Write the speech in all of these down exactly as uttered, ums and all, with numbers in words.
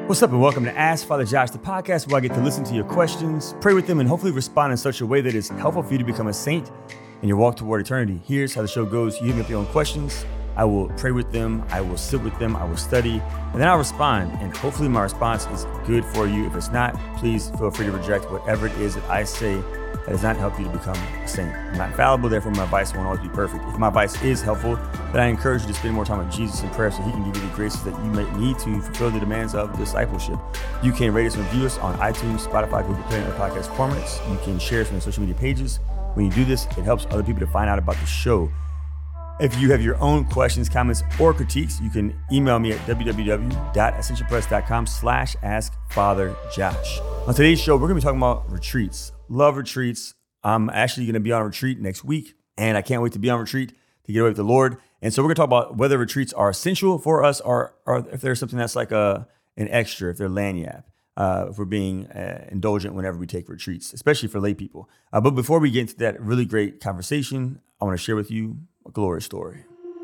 What's up and welcome to Ask Father Josh, the podcast where I get to listen to your questions, pray with them, and hopefully respond in such a way that is helpful for you to become a saint in your walk toward eternity. Here's how the show goes. You hit me up your own questions. I will pray with them. I will sit with them. I will study, and then I'll respond. And hopefully my response is good for you. If it's not, please feel free to reject whatever it is that I say that does not help you to become a saint. I'm not infallible, therefore my advice won't always be perfect. If my advice is helpful, then I encourage you to spend more time with Jesus in prayer so he can give you the graces that you may need to fulfill the demands of discipleship. You can rate us and review us on iTunes, Spotify, Google Play, and other podcast formats. You can share us on social media pages. When you do this, it helps other people to find out about the show. If you have your own questions, comments, or critiques, you can email me at www.ascensionpress.com slash askfatherjosh. On today's show, we're going to be talking about retreats. Love retreats. I'm actually going to be on a retreat next week, and I can't wait to be on retreat to get away with the Lord. And so we're going to talk about whether retreats are essential for us or, or if there's something that's like a an extra, if they're lagniappe, uh, if we're being uh, indulgent whenever we take retreats, especially for lay people. Uh, but before we get into that really great conversation, I want to share with you a glory story.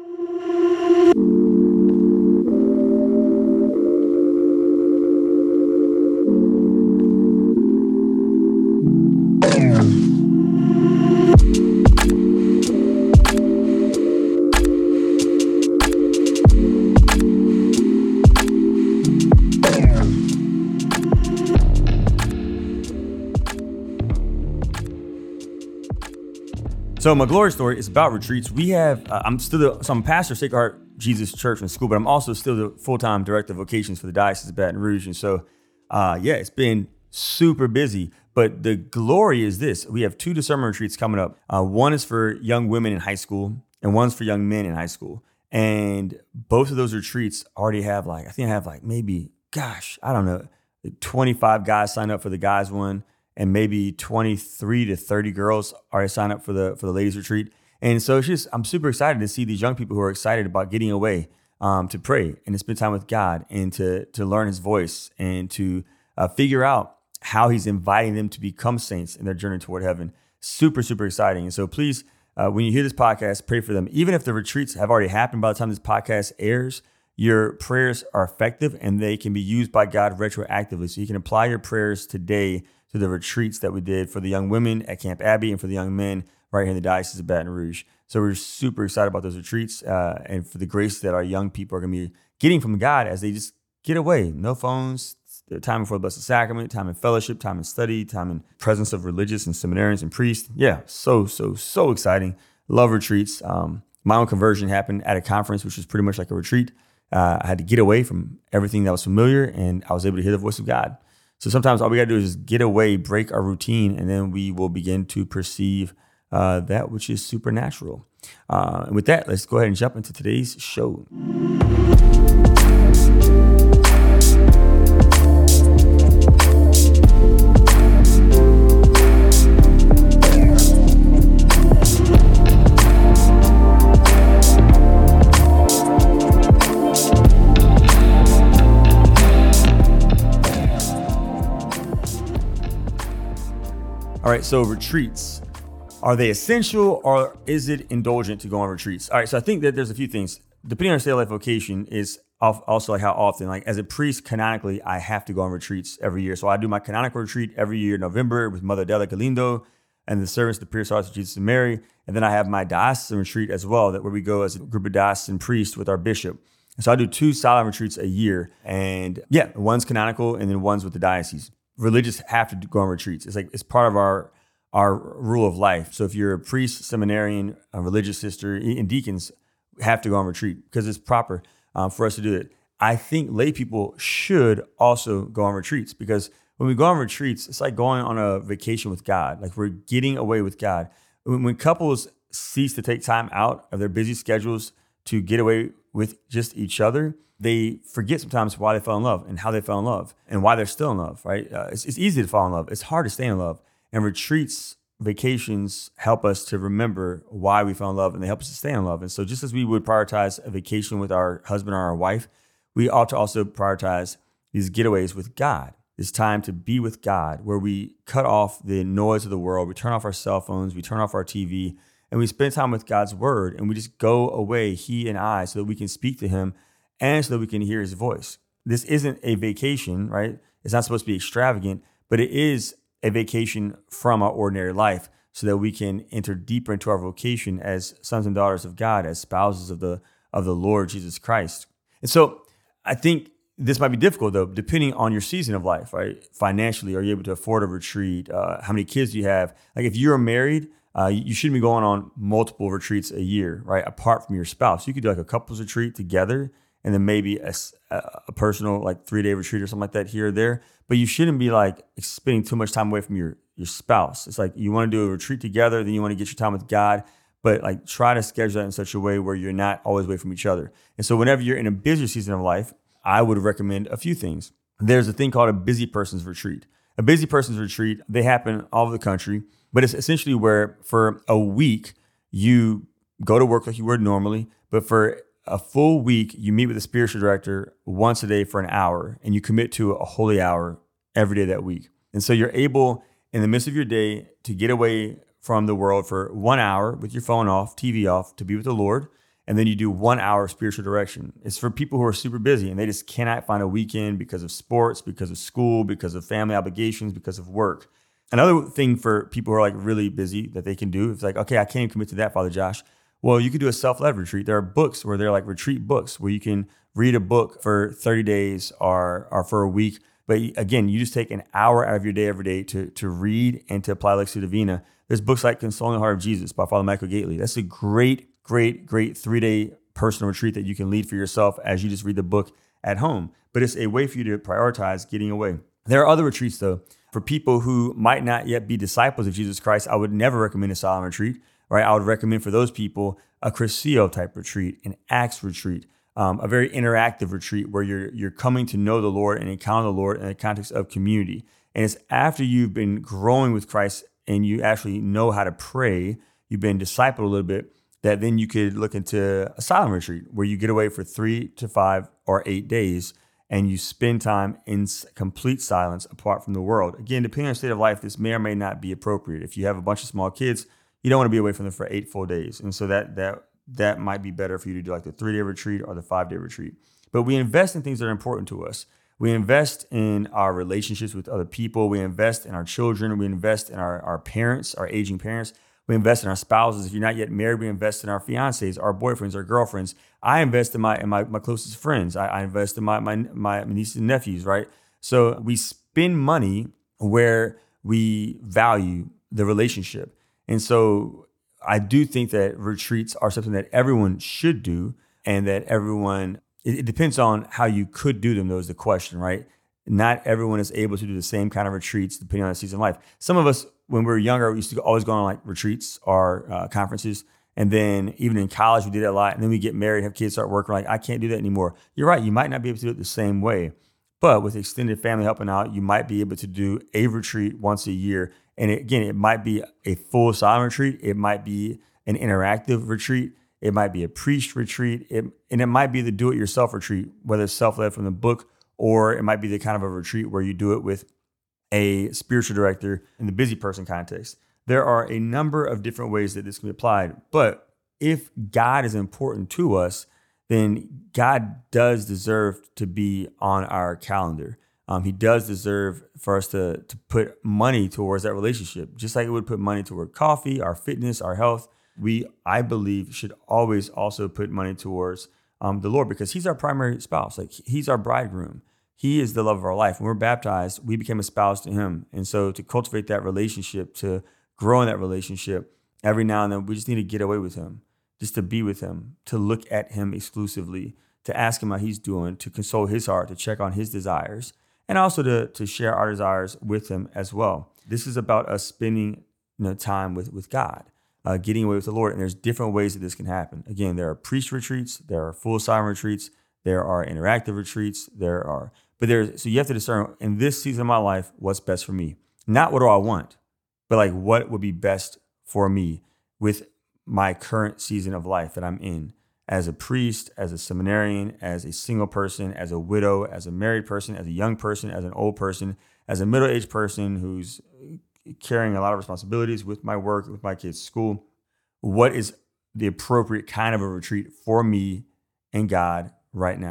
So my glory story is about retreats. We have, uh, I'm still the, so I'm a pastor of Sacred Heart Jesus Church and School, but I'm also still the full-time director of vocations for the Diocese of Baton Rouge. And so, uh, yeah, it's been super busy. But the glory is this. We have two discernment retreats coming up. Uh, one is for young women in high school and one's for young men in high school. And both of those retreats already have like, I think I have like maybe, gosh, I don't know, twenty-five guys signed up for the guys one. And maybe twenty-three to thirty girls already signed up for the for the ladies retreat. And so it's just, I'm super excited to see these young people who are excited about getting away um, to pray and to spend time with God and to to learn his voice and to uh, figure out how he's inviting them to become saints in their journey toward heaven. Super, super exciting. And so please, uh, when you hear this podcast, pray for them. Even if the retreats have already happened by the time this podcast airs, your prayers are effective and they can be used by God retroactively. So you can apply your prayers today to the retreats that we did for the young women at Camp Abbey and for the young men right here in the Diocese of Baton Rouge. So we're super excited about those retreats uh, and for the grace that our young people are going to be getting from God as they just get away. No phones, time before the Blessed Sacrament, time in fellowship, time in study, time in presence of religious and seminarians and priests. Yeah, so, so, so exciting. Love retreats. Um, my own conversion happened at a conference, which was pretty much like a retreat. Uh, I had to get away from everything that was familiar and I was able to hear the voice of God. So sometimes all we got to do is get away, break our routine, and then we will begin to perceive uh, that which is supernatural. Uh, and with that, let's go ahead and jump into today's show. All right, so retreats, are they essential or is it indulgent to go on retreats? All right, so I think that there's a few things. Depending on your state of life vocation is also like how often. Like as a priest, canonically, I have to go on retreats every year. So I do my canonical retreat every year in November with Mother Adela Galindo and the servants of the Pierced Hearts of Jesus and Mary. And then I have my diocesan retreat as well, that where we go as a group of diocesan priests with our bishop. And so I do two solemn retreats a year. And yeah, one's canonical and then one's with the diocese. Religious have to go on retreats. It's like it's part of our our rule of life. So if you're a priest, seminarian, a religious sister, and deacons have to go on retreat because it's proper um, for us to do it. I think lay people should also go on retreats because when we go on retreats, it's like going on a vacation with God. Like we're getting away with God. When, when couples cease to take time out of their busy schedules to get away with just each other, they forget sometimes why they fell in love and how they fell in love and why they're still in love, right? Uh, it's, it's easy to fall in love. It's hard to stay in love. And retreats, vacations help us to remember why we fell in love and they help us to stay in love. And so just as we would prioritize a vacation with our husband or our wife, we ought to also prioritize these getaways with God. It's time to be with God where we cut off the noise of the world. We turn off our cell phones. We turn off our T V and we spend time with God's word and we just go away, he and I, so that we can speak to him and so that we can hear his voice. this isn't a vacation, right? It's not supposed to be extravagant, but it is a vacation from our ordinary life so that we can enter deeper into our vocation as sons and daughters of God, as spouses of the of the Lord Jesus Christ. And so I think this might be difficult, though, depending on your season of life, right? Financially, are you able to afford a retreat? Uh, how many kids do you have? Like if you're married, uh, you shouldn't be going on multiple retreats a year, right? Apart from your spouse. You could do like a couples retreat together and then maybe a, a personal like three-day retreat or something like that here or there. But you shouldn't be like spending too much time away from your, your spouse. It's like you want to do a retreat together, then you want to get your time with God, but like try to schedule that in such a way where you're not always away from each other. And so whenever you're in a busier season of life, I would recommend a few things. There's a thing called a busy person's retreat. A busy person's retreat, they happen all over the country, but it's essentially where for a week you go to work like you would normally, but for a full week, you meet with the spiritual director once a day for an hour, and you commit to a holy hour every day that week. And so you're able, in the midst of your day, to get away from the world for one hour with your phone off, T V off, to be with the Lord. And then you do one hour of spiritual direction. It's for people who are super busy and they just cannot find a weekend because of sports, because of school, because of family obligations, because of work. Another thing for people who are like really busy that they can do is like, okay, I can't even commit to that, Father Josh. Well, you could do a self-led retreat. There are books where they're like retreat books where you can read a book for thirty days or, or for a week. But again, you just take an hour out of your day every day to, to read and to apply Lectio Divina. There's books like Consoling the Heart of Jesus by Father Michael Gately. That's a great, great, great three-day personal retreat that you can lead for yourself as you just read the book at home. But it's a way for you to prioritize getting away. There are other retreats, though. For people who might not yet be disciples of Jesus Christ, I would never recommend a silent retreat, right? I would recommend for those people a Cursillo type retreat, an Acts retreat, um, a very interactive retreat where you're you're coming to know the Lord and encounter the Lord in the context of community. And it's after you've been growing with Christ and you actually know how to pray, you've been discipled a little bit, that then you could look into a silent retreat where you get away for three to five or eight days and you spend time in complete silence apart from the world. Again, depending on the state of life, this may or may not be appropriate. If you have a bunch of small kids, you don't want to be away from them for eight full days. And so that that that might be better for you to do like the three-day retreat or the five-day retreat. But we invest in things that are important to us. We invest in our relationships with other people. We invest in our children. We invest in our, our parents, our aging parents. We invest in our spouses. If you're not yet married, we invest in our fiancés, our boyfriends, our girlfriends. I invest in my in my, my closest friends. I, I invest in my, my my nieces and nephews, right? So we spend money where we value the relationship. And so I do think that retreats are something that everyone should do and that everyone, it, it depends on how you could do them, though, is the question, right? Not everyone is able to do the same kind of retreats depending on the season of life. Some of us, when we were younger, we used to always go on like retreats or uh, conferences. And then even in college, we did it a lot. And then we get married, have kids, start working. Like, I can't do that anymore. You're right. You might not be able to do it the same way. But with extended family helping out, you might be able to do a retreat once a year. And it, again, it might be a full silent retreat. It might be an interactive retreat. It might be a priest retreat. It, and it might be the do-it-yourself retreat, whether it's self-led from the book, or it might be the kind of a retreat where you do it with a spiritual director in the busy person context. There are a number of different ways that this can be applied. But if God is important to us, then God does deserve to be on our calendar. Um, he does deserve for us to, to put money towards that relationship, just like it would put money toward coffee, our fitness, our health. We, I believe, should always also put money towards um, the Lord because he's our primary spouse. Like he's our bridegroom. He is the love of our life. When we're baptized, we became a spouse to him. And so to cultivate that relationship, to grow in that relationship, every now and then we just need to get away with him, just to be with him, to look at him exclusively, to ask him how he's doing, to console his heart, to check on his desires, and also to, to share our desires with him as well. This is about us spending you know, time with, with God, uh, getting away with the Lord. And there's different ways that this can happen. Again, there are priest retreats, there are full silent retreats, there are interactive retreats, there are, but there's, so you have to discern in this season of my life, what's best for me. Not what do I want, but like what would be best for me with my current season of life that I'm in as a priest, as a seminarian, as a single person, as a widow, as a married person, as a young person, as an old person, as a middle-aged person who's carrying a lot of responsibilities with my work, with my kids' school. What is the appropriate kind of a retreat for me and God right now?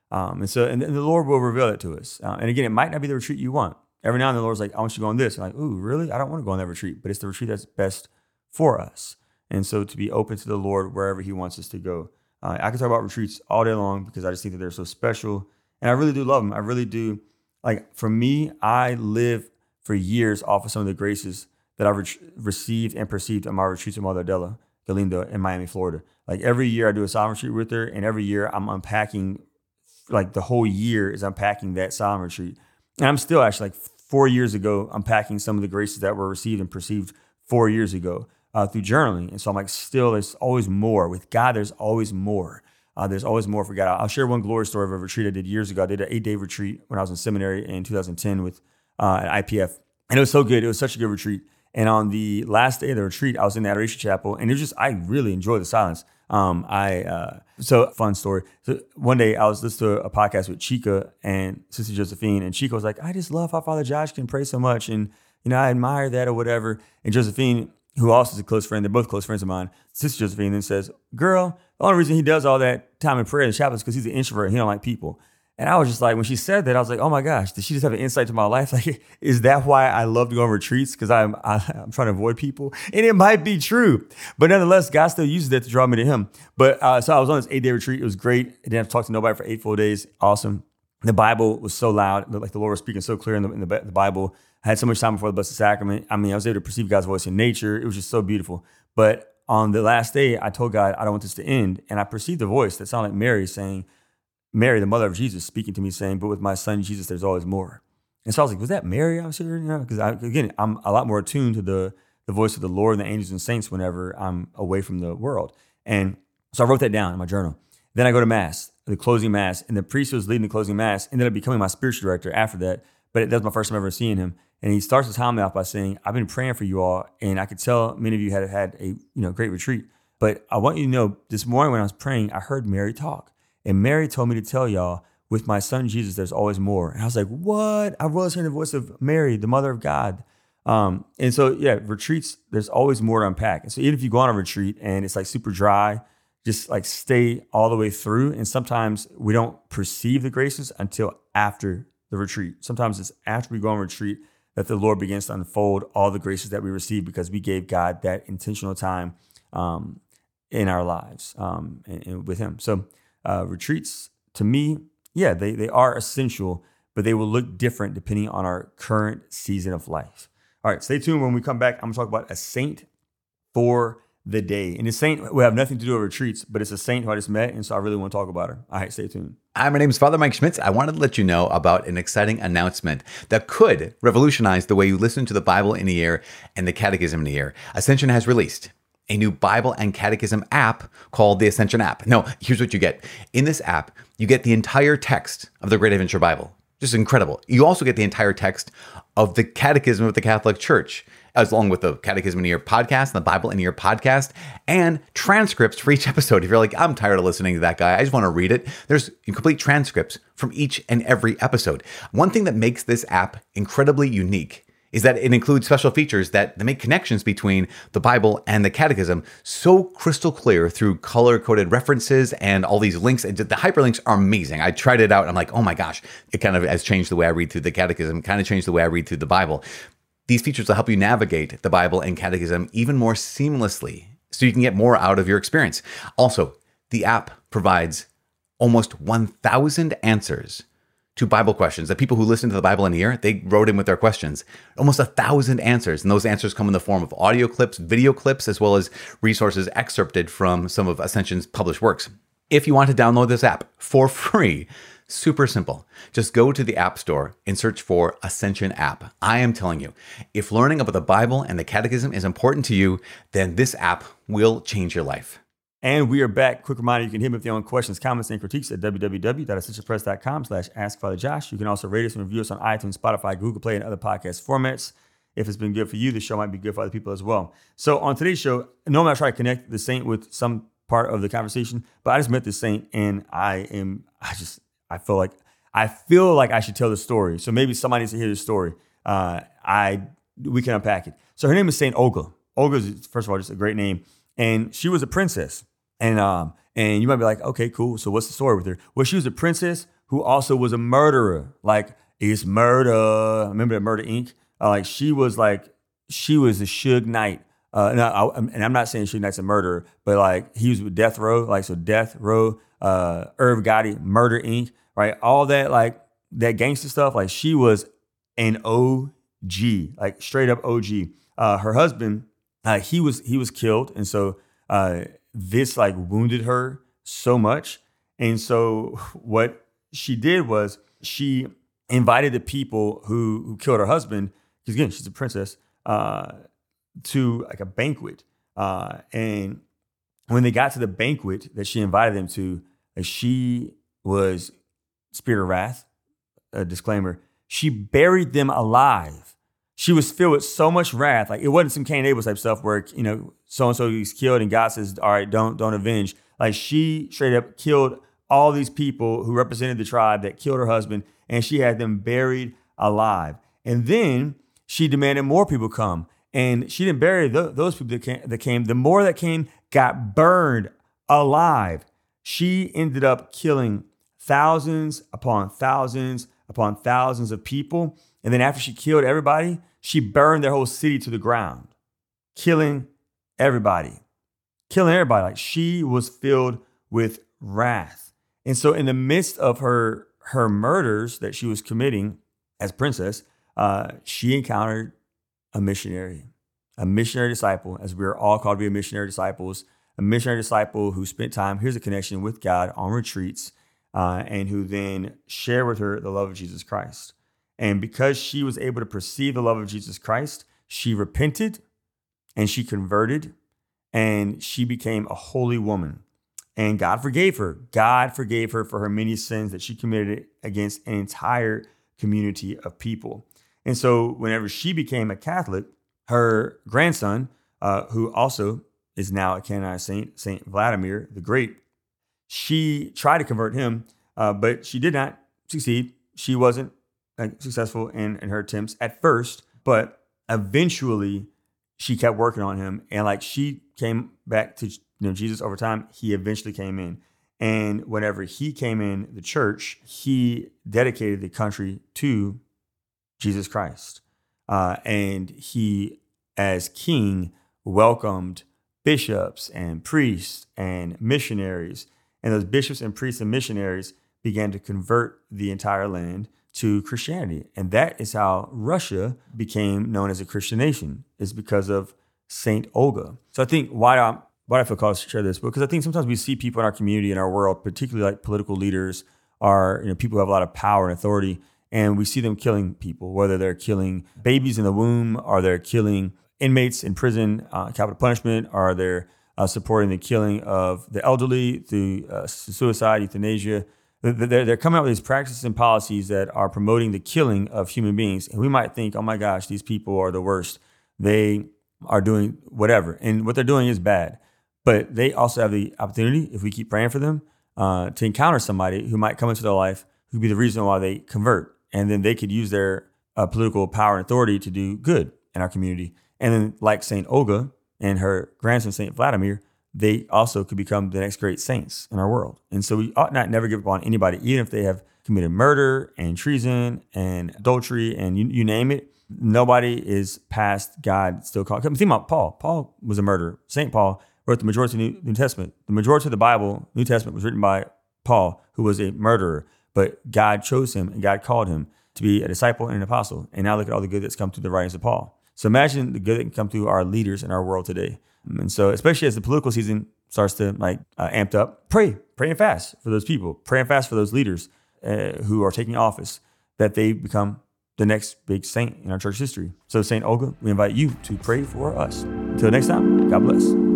Um, and so, and the Lord will reveal it to us. Uh, and again, it might not be the retreat you want. Every now and then the Lord's like, I want you to go on this. And like, ooh, really? I don't want to go on that retreat, but it's the retreat that's best for us. And so to be open to the Lord wherever he wants us to go. Uh, I can talk about retreats all day long because I just think that they're so special. And I really do love them. I really do. Like for me, I live for years off of some of the graces that I've re- received and perceived at my retreats with Mother Adela Galindo in Miami, Florida. Like every year I do a silent retreat with her, and every year I'm unpacking, like the whole year is unpacking that silent retreat. And I'm still actually like four years ago, unpacking some of the graces that were received and perceived four years ago uh, through journaling. And so I'm like, still, there's always more. With God, there's always more. Uh, there's always more for God. I'll share one glory story of a retreat I did years ago. I did an eight-day retreat when I was in seminary in two thousand ten with uh, at I P F. And it was so good. It was such a good retreat. And on the last day of the retreat, I was in the Adoration Chapel, and it was just, I really enjoyed the silence. Um, I, uh, so fun story. So one day I was listening to a podcast with Chica and Sister Josephine, and Chica was like, I just love how Father Josh can pray so much. And, you know, I admire that or whatever. And Josephine, who also is a close friend, they're both close friends of mine, Sister Josephine then says, girl, the only reason he does all that time in prayer in the chapel is because he's an introvert and he don't like people. And I was just like, when she said that, I was like, oh my gosh, did she just have an insight to my life? Like, is that why I love to go on retreats? Because I'm I, I'm trying to avoid people. And it might be true. But nonetheless, God still uses that to draw me to him. But uh, so I was on this eight-day retreat. It was great. I didn't have to talk to nobody for eight full days. Awesome. The Bible was so loud. Like the Lord was speaking so clear in the, in the, the Bible. I had so much time before the Blessed Sacrament. I mean, I was able to perceive God's voice in nature. It was just so beautiful. But on the last day, I told God, I don't want this to end. And I perceived a voice that sounded like Mary saying, Mary, the mother of Jesus, speaking to me saying, but with my son, Jesus, there's always more. And so I was like, was that Mary I was hearing? You know, because again, I'm a lot more attuned to the, the voice of the Lord and the angels and saints whenever I'm away from the world. And so I wrote that down in my journal. Then I go to Mass, the closing Mass, and the priest who was leading the closing Mass ended up becoming my spiritual director after that. But that was my first time ever seeing him. And he starts his homily off by saying, I've been praying for you all, and I could tell many of you had had a you know great retreat. But I want you to know, this morning when I was praying, I heard Mary talk. And Mary told me to tell y'all, with my son Jesus, there's always more. And I was like, what? I was hearing the voice of Mary, the mother of God. Um, and so, yeah, retreats, there's always more to unpack. And so even if you go on a retreat and it's like super dry, just like stay all the way through. And sometimes we don't perceive the graces until after the retreat. Sometimes it's after we go on retreat that the Lord begins to unfold all the graces that we receive because we gave God that intentional time um, in our lives um, and, and with him. So uh, retreats, to me, yeah, they, they are essential, but they will look different depending on our current season of life. All right, stay tuned. When we come back, I'm going to talk about a saint for the day. And the saint will have nothing to do with retreats, but it's a saint who I just met, and so I really want to talk about her. All right, stay tuned. Hi, my name is Father Mike Schmitz. I wanted to let you know about an exciting announcement that could revolutionize the way you listen to the Bible in a year and the Catechism in a year. Ascension has released a new Bible and Catechism app called the Ascension app. No, here's what you get. In this app, you get the entire text of the Great Adventure Bible. Just incredible. You also get the entire text of the Catechism of the Catholic Church, as along with the Catechism in a Year podcast and the Bible in a Year podcast, and transcripts for each episode. If you're like, I'm tired of listening to that guy, I just want to read it, there's complete transcripts from each and every episode. One thing that makes this app incredibly unique is that it includes special features that make connections between the Bible and the Catechism so crystal clear through color-coded references and all these links. The hyperlinks are amazing. I tried it out and I'm like, oh my gosh, it kind of has changed the way I read through the Catechism, kind of changed the way I read through the Bible. These features will help you navigate the Bible and Catechism even more seamlessly so you can get more out of your experience. Also, the app provides almost one thousand answers to Bible questions that people who listen to the Bible in a year, they wrote in with their questions. Almost a thousand answers. And those answers come in the form of audio clips, video clips, as well as resources excerpted from some of Ascension's published works. If you want to download this app for free, super simple. Just go to the App Store and search for Ascension app. I am telling you, if learning about the Bible and the Catechism is important to you, then this app will change your life. And we are back. Quick reminder, you can hit me with your own questions, comments, and critiques at www.ascensionpress.com slash ask Father Josh. You can also rate us and review us on iTunes, Spotify, Google Play, and other podcast formats. If it's been good for you, the show might be good for other people as well. So on today's show, normally I try to connect the saint with some part of the conversation, but I just met this saint and I am, I just, I feel like, I feel like I should tell the story. So maybe somebody needs to hear the story. Uh, I, we can unpack it. So her name is Saint Olga. Olga is, first of all, just a great name. And she was a princess. And um, and you might be like, okay, cool. So what's the story with her? Well, she was a princess who also was a murderer. Like, it's murder. Remember that Murder Incorporated? Uh, like she was like, she was a Suge Knight. Uh, and, I, and I'm not saying Suge Knight's a murderer, but like he was with Death Row, like so Death Row, uh, Irv Gotti, Murder Incorporated, right? All that like that gangster stuff. Like she was an O G, like straight up O G. Uh, her husband, uh, he was he was killed, and so uh, this like wounded her so much. And so what she did was she invited the people who who killed her husband, because again she's a princess, uh, to like a banquet. Uh, and when they got to the banquet that she invited them to, like, she was spirit of wrath. A disclaimer: she buried them alive. She was filled with so much wrath. Like, it wasn't some Cain and Abel type stuff where, you know, so-and-so is killed and God says, all right, don't, don't avenge. Like, she straight up killed all these people who represented the tribe that killed her husband, and she had them buried alive. And then she demanded more people come. And she didn't bury the, those people that came, that came. The more that came got burned alive. She ended up killing thousands upon thousands upon thousands of people. And then after she killed everybody, she burned their whole city to the ground, killing everybody, killing everybody. Like, she was filled with wrath. And so in the midst of her, her murders that she was committing as princess, uh, she encountered a missionary, a missionary disciple, as we are all called to be missionary disciples, a missionary disciple who spent time, here's a connection with God on retreats, uh, and who then shared with her the love of Jesus Christ. And because she was able to perceive the love of Jesus Christ, she repented and she converted and she became a holy woman. And God forgave her. God forgave her for her many sins that she committed against an entire community of people. And so whenever she became a Catholic, her grandson, uh, who also is now a canonized saint, Saint Vladimir the Great, she tried to convert him, uh, but she did not succeed. She wasn't uh, successful in, in her attempts at first, but eventually she kept working on him. And like she came back to you know Jesus over time, he eventually came in. And whenever he came in the church, he dedicated the country to Jesus Christ. Uh, and he, as king, welcomed bishops and priests and missionaries. And those bishops and priests and missionaries began to convert the entire land to Christianity. And that is how Russia became known as a Christian nation, is because of Saint Olga. So I think why I'm why I feel called to share this, because I think sometimes we see people in our community, in our world, particularly like political leaders, are you know people who have a lot of power and authority, and we see them killing people, whether they're killing babies in the womb, or they're killing inmates in prison, uh, capital punishment, or they're uh, supporting the killing of the elderly through uh, suicide, euthanasia. They're, they're coming up with these practices and policies that are promoting the killing of human beings. And we might think, oh my gosh, these people are the worst. They are doing whatever. And what they're doing is bad. But they also have the opportunity, if we keep praying for them, uh, to encounter somebody who might come into their life who could be the reason why they convert. And then they could use their uh, political power and authority to do good in our community. And then like Saint Olga and her grandson, Saint Vladimir, they also could become the next great saints in our world. And so we ought not never give up on anybody, even if they have committed murder and treason and adultery and you, you name it. Nobody is past God still called. Think about Paul. Paul was a murderer. Saint Paul wrote the majority of the New, New Testament. The majority of the Bible, New Testament, was written by Paul, who was a murderer. But God chose him and God called him to be a disciple and an apostle. And now look at all the good that's come through the writings of Paul. So imagine the good that can come through our leaders in our world today. And so especially as the political season starts to like uh, amped up, pray, pray and fast for those people. Pray and fast for those leaders uh, who are taking office, that they become the next big saint in our church history. So Saint Olga, we invite you to pray for us. Until next time, God bless.